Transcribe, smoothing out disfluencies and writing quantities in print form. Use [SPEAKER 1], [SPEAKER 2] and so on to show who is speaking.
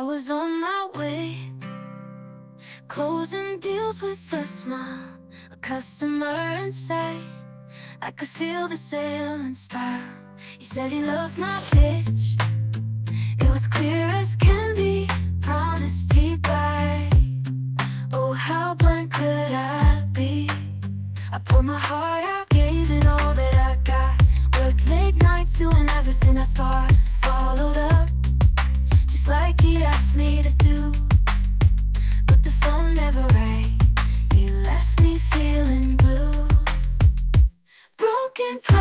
[SPEAKER 1] I was on my way, closing deals with a smile, a customer in sight. I could feel the sailing style. He said he loved my pitch. It was clear as can be. Promised he'd buy. Oh, how blank could I be? I pulled my heart out, gave it all that I got. Worked late nights doing everything I thought. Followed up, just like he asked me to do. But the phone never rang. He left me feeling blue. Broken promises.